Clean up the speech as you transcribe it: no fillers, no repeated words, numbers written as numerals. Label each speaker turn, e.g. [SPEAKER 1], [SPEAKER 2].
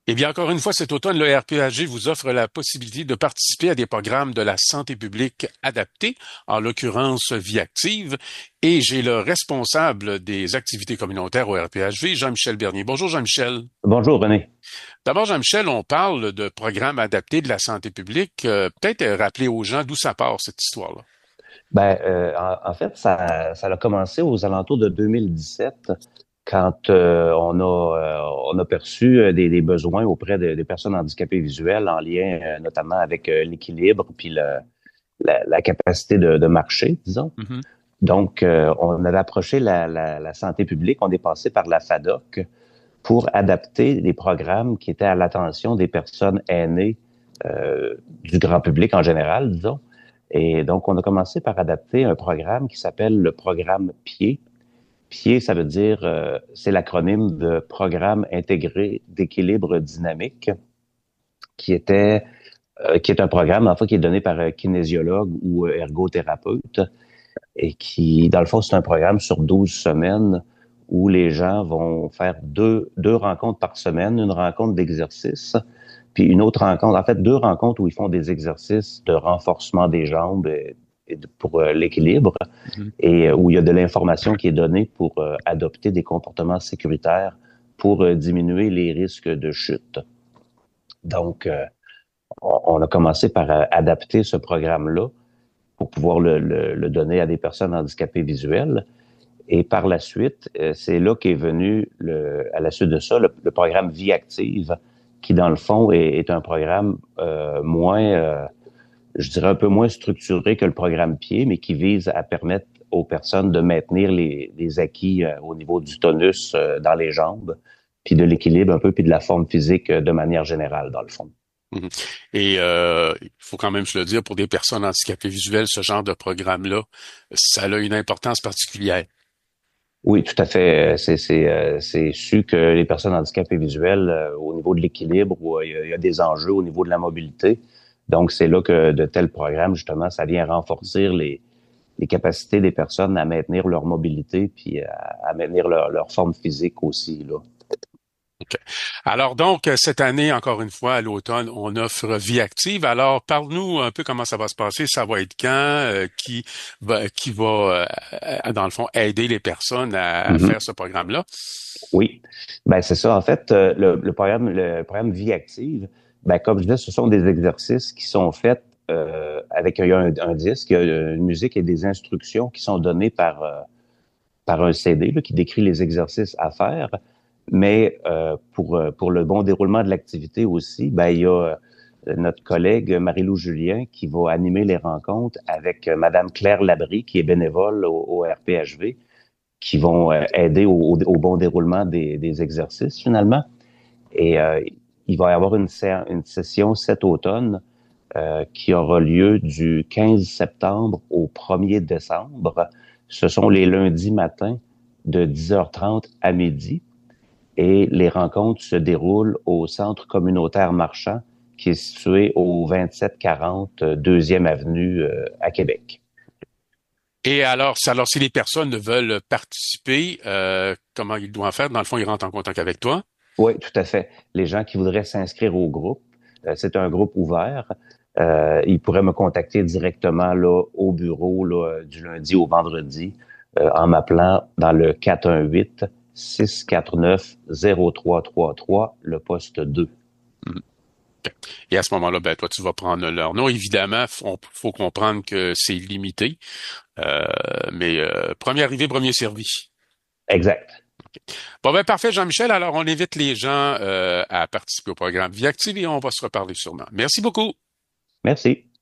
[SPEAKER 1] Eh bien, encore une fois, cet automne, le RPAG vous offre la possibilité de participer à des programmes de la santé publique adaptés, en l'occurrence Vie Active, et j'ai le responsable des activités communautaires au RPHV, Jean-Michel Bernier. Bonjour, Jean-Michel.
[SPEAKER 2] Bonjour René.
[SPEAKER 1] D'abord, Jean-Michel, on parle de programmes adaptés de la santé publique. Peut-être rappeler aux gens d'où ça part, cette histoire-là.
[SPEAKER 2] En fait, ça a commencé aux alentours de 2017 quand on a perçu des besoins auprès des personnes handicapées visuelles en lien notamment avec l'équilibre puis la capacité de marcher, disons.
[SPEAKER 1] Mhm.
[SPEAKER 2] Donc, on avait approché la santé publique, on est passé par la FADOC pour adapter des programmes qui étaient à l'attention des personnes aînées du grand public en général, disons. Et donc, on a commencé par adapter un programme qui s'appelle le programme PIED. PIED, ça veut dire, c'est l'acronyme de Programme intégré d'équilibre dynamique, qui est un programme, en fait, qui est donné par un kinésiologue ou ergothérapeute et qui, dans le fond, c'est un programme sur 12 semaines où les gens vont faire deux rencontres par semaine, une rencontre d'exercice, puis une autre rencontre, en fait, deux rencontres où ils font des exercices de renforcement des jambes pour l'équilibre
[SPEAKER 1] Mhm.
[SPEAKER 2] et où il y a de l'information qui est donnée pour adopter des comportements sécuritaires pour diminuer les risques de chute. Donc, on a commencé par adapter ce programme-là pour pouvoir le donner à des personnes handicapées visuelles. Et par la suite, c'est là qu'est venu, à la suite de ça, le programme Vie Active, qui dans le fond est un programme je dirais un peu moins structuré que le programme Pied, mais qui vise à permettre aux personnes de maintenir les acquis au niveau du tonus dans les jambes, puis de l'équilibre un peu, puis de la forme physique de manière générale, dans le fond.
[SPEAKER 1] Mhm. Et il faut quand même se le dire, pour des personnes handicapées visuelles, ce genre de programme-là, ça a une importance particulière.
[SPEAKER 2] Oui, tout à fait. C'est su que les personnes handicapées visuelles, au niveau de l'équilibre, où il y a des enjeux au niveau de la mobilité. Donc, c'est là que de tels programmes, justement, ça vient renforcer les capacités des personnes à maintenir leur mobilité puis à maintenir leur forme physique aussi, là.
[SPEAKER 1] OK. Alors donc, cette année, encore une fois, à l'automne, on offre Vie Active. Alors, parle-nous un peu comment ça va se passer. Ça va être quand? Qui va, dans le fond, aider les personnes à faire
[SPEAKER 2] Mhm.
[SPEAKER 1] ce programme-là?
[SPEAKER 2] Oui, ben c'est ça. En fait, le programme Vie Active, ben comme je disais, ce sont des exercices qui sont faits avec il y a un disque, il y a une musique et des instructions qui sont données par un CD là, qui décrit les exercices à faire. Mais pour le bon déroulement de l'activité aussi, ben il y a notre collègue Marie-Lou Julien qui va animer les rencontres avec Madame Claire Labrie, qui est bénévole au RPHV, qui vont aider au bon déroulement des exercices finalement. Et il va y avoir une session cet automne qui aura lieu du 15 septembre au 1er décembre. Ce sont les lundis matins de 10h30 à midi. Et les rencontres se déroulent au Centre communautaire marchand qui est situé au 2740 2e avenue à Québec.
[SPEAKER 1] Et alors, si les personnes veulent participer, comment ils doivent faire? Dans le fond, ils rentrent en contact avec toi.
[SPEAKER 2] Oui, tout à fait. Les gens qui voudraient s'inscrire au groupe, c'est un groupe ouvert. Ils pourraient me contacter directement là au bureau là, du lundi au vendredi en m'appelant dans le 418 649 0333, le poste 2.
[SPEAKER 1] Mhm. Et à ce moment-là, ben toi, tu vas prendre leur nom. Évidemment, faut comprendre que c'est limité, euh, mais premier arrivé, premier servi.
[SPEAKER 2] Exact.
[SPEAKER 1] Bon, ben parfait, Jean-Michel. Alors, on invite les gens à participer au programme Vie Active et on va se reparler sûrement. Merci beaucoup.
[SPEAKER 2] Merci.